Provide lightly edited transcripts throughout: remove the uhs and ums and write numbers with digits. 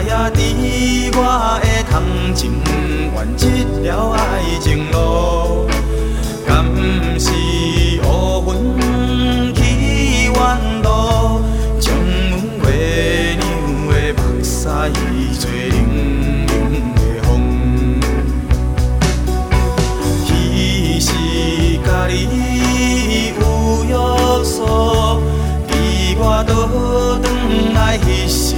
也伫我的头前完一条爱情路，敢是乌云去远路，将阮月亮的目屎吹冷冷的风。彼时甲你有约束，比我倒转来彼时。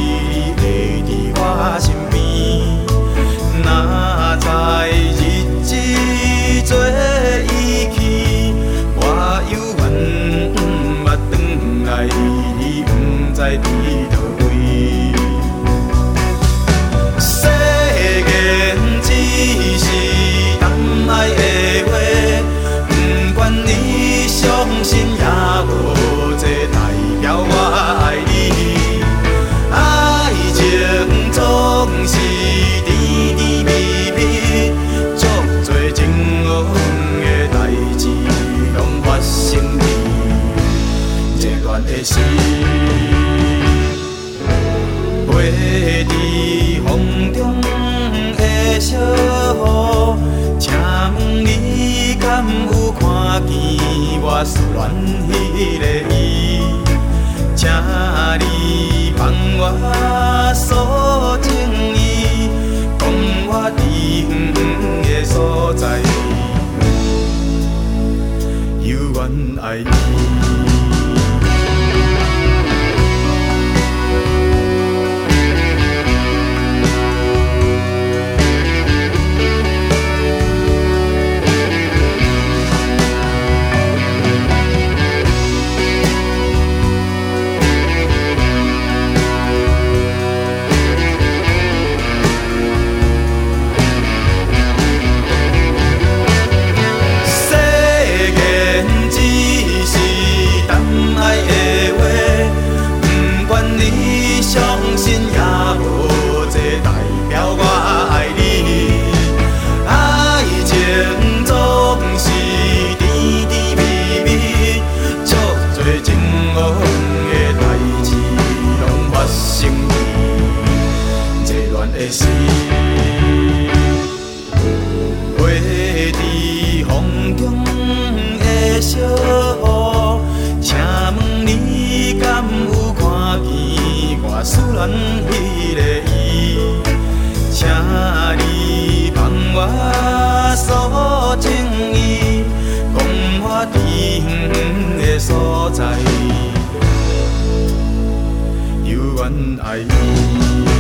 我身边，哪知日子做依去，我犹原毋捌转来，你毋知伫倒位。世间只是谈爱的话，不管你相信也无这代表我爱你。总是甜甜蜜蜜，足多情浓的代志拢发生伫热恋的时，飞伫风中的小雨，请问你敢有看见我思恋迄个伊？请你帮我诉情意，讲我伫远远的所在，犹原爱你。飞伫风中的小雨，请问你敢有看见我思恋迄个伊？请你帮我诉情意，讲我伫远远的所在，犹原爱你。